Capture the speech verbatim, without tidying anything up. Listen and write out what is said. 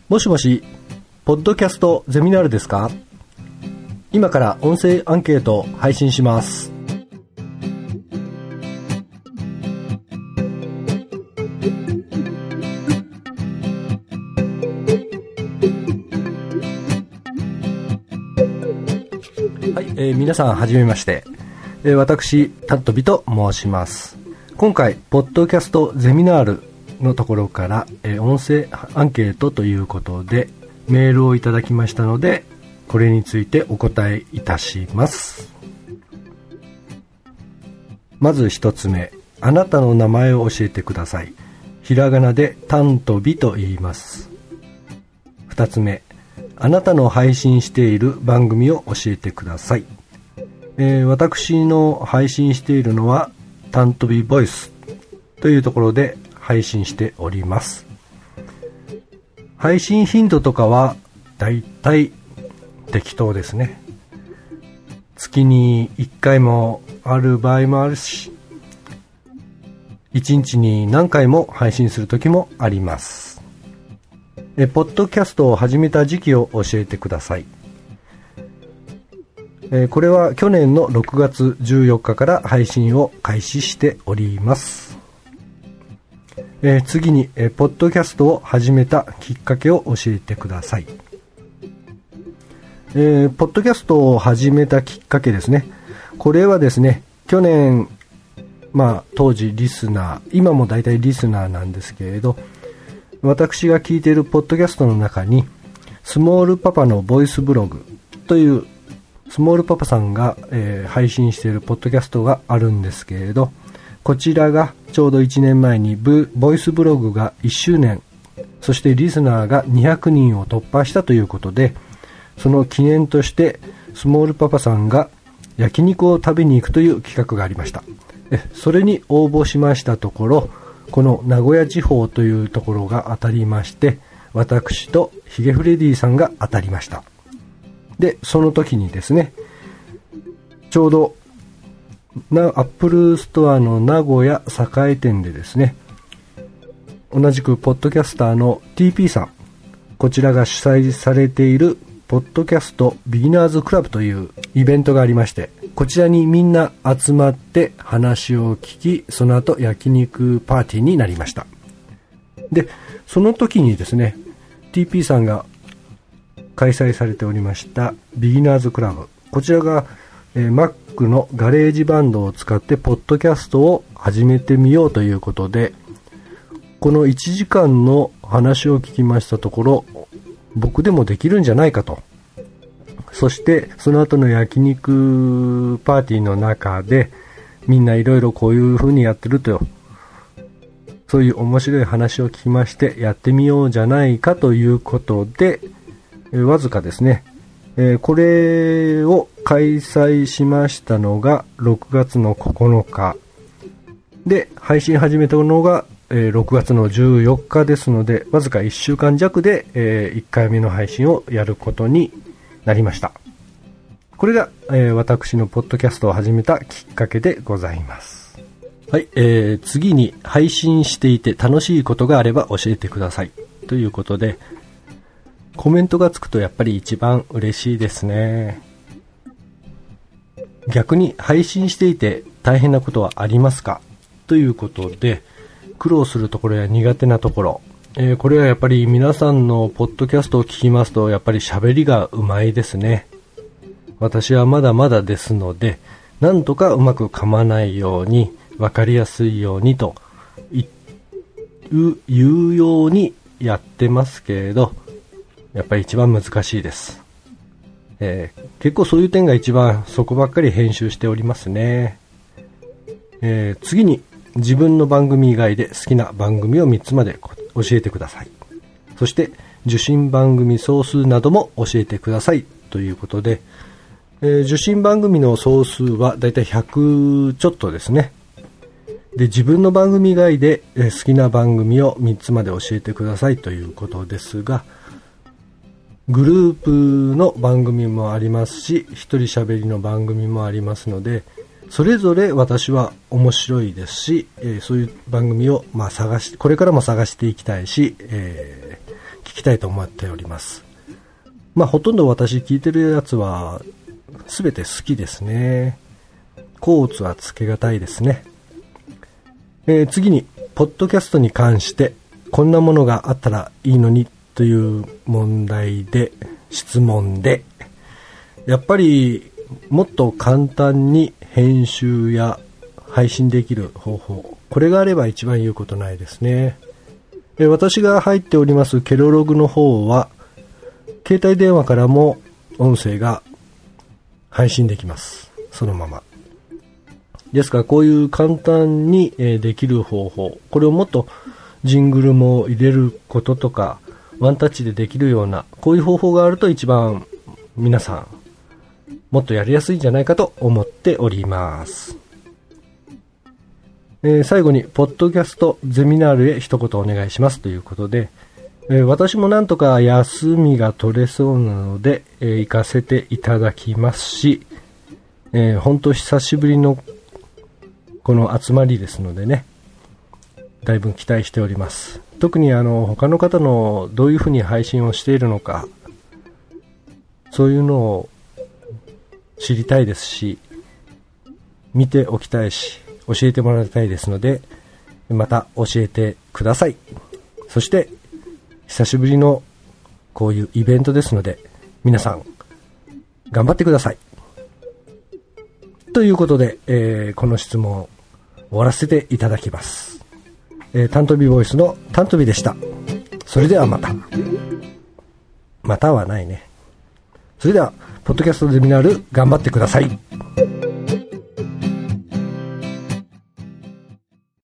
もしもし、ポッドキャストゼミナールですか？今から音声アンケートを配信します。はい、えー、皆さんはじめまして、えー、私タットビと申します。今回ポッドキャストゼミナールのところから、えー、音声アンケートということでメールをいただきましたので、これについてお答えいたします。まず一つ目、あなたの名前を教えてください。ひらがなでタントビと言います。二つ目、あなたの配信している番組を教えてください。えー、私の配信しているのはタントビボイスというところで配信しております。配信頻度とかはだいたい適当ですね。月にいっかいもある場合もあるし、いちにちに何回も配信する時もあります。えポッドキャストを始めた時期を教えてください。えこれは去年のろくがつじゅうよっかから配信を開始しております。えー、次に、えー、ポッドキャストを始めたきっかけを教えてください。えー、ポッドキャストを始めたきっかけですね。これはですね、去年、まあ当時リスナー、今も大体リスナーなんですけれど、私が聞いているポッドキャストの中に、スモールパパのボイスブログというスモールパパさんが、えー、配信しているポッドキャストがあるんですけれど、こちらがちょうどいちねんまえにボイスブログがいっしゅうねん、そしてリスナーがにひゃくにんを突破したということで、その記念としてスモールパパさんが焼肉を食べに行くという企画がありました。それに応募しましたところ、この名古屋地方というところが当たりまして、私とヒゲフレディさんが当たりました。で、その時にですね、ちょうどなアップルストアの名古屋栄店でですね、同じくポッドキャスターの ティーピー さん、こちらが主催されているポッドキャストビギナーズクラブというイベントがありまして、こちらにみんな集まって話を聞き、その後焼肉パーティーになりました。で、その時にですね、 ティーピー さんが開催されておりましたビギナーズクラブ、こちらがえー、Mac のガレージバンドを使ってポッドキャストを始めてみようということで、このいちじかんの話を聞きましたところ、僕でもできるんじゃないかと。そしてその後の焼肉パーティーの中でみんないろいろこういう風にやってると、そういう面白い話を聞きまして、やってみようじゃないかということで、えー、わずかですね、えー、これを開催しましたのがろくがつのここのかで、配信始めたのが、えー、ろくがつのじゅうよっかですので、わずかいっしゅうかん弱で、えー、いっかいめの配信をやることになりました。これが、えー、私のポッドキャストを始めたきっかけでございます。はい、えー、次に配信していて楽しいことがあれば教えてくださいということで、コメントがつくとやっぱり一番嬉しいですね。逆に配信していて大変なことはありますかということで、苦労するところや苦手なところ、えー、これはやっぱり皆さんのポッドキャストを聞きますと、やっぱり喋りがうまいですね。私はまだまだですので、なんとかうまく噛まないように、わかりやすいようにと言うようにやってますけれど、やっぱり一番難しいです。えー、結構そういう点が一番そこばっかり編集しておりますね。えー、次に自分の番組以外で好きな番組をみっつまで教えてください。そして受信番組総数なども教えてくださいということで、えー、受信番組の総数はだいたいひゃくちょっとですね。で、自分の番組以外で好きな番組をみっつまで教えてくださいということですが、グループの番組もありますし、一人喋りの番組もありますので、それぞれ私は面白いですし、えー、そういう番組をまあ探し、これからも探していきたいし、えー、 聞きたいと思っております。まあほとんど私聞いてるやつは全て好きですね。甲乙はつけがたいですね。えー、次にポッドキャストに関してこんなものがあったらいいのにという問題で質問で、やっぱりもっと簡単に編集や配信できる方法、これがあれば一番言うことないですね。えー、私が入っておりますケロログの方は携帯電話からも音声が配信できます。そのままですから、こういう簡単にできる方法、これをもっとジングルも入れることとかワンタッチでできるような、こういう方法があると一番皆さんもっとやりやすいんじゃないかと思っております。えー、最後にポッドキャストゼミナールへ一言お願いしますということで、えー、私もなんとか休みが取れそうなので、えー、行かせていただきますし、えー、本当久しぶりのこの集まりですのでね、だいぶ期待しております。特にあの他の方のどういうふうに配信をしているのか、そういうのを知りたいですし、見ておきたいし、教えてもらいたいですので、また教えてください。そして久しぶりのこういうイベントですので、皆さん頑張ってくださいということで、えー、この質問を終わらせていただきます。えー、タントビボイスのタントビでした。それではまた。またはないね。それではポッドキャストゼミナール頑張ってください。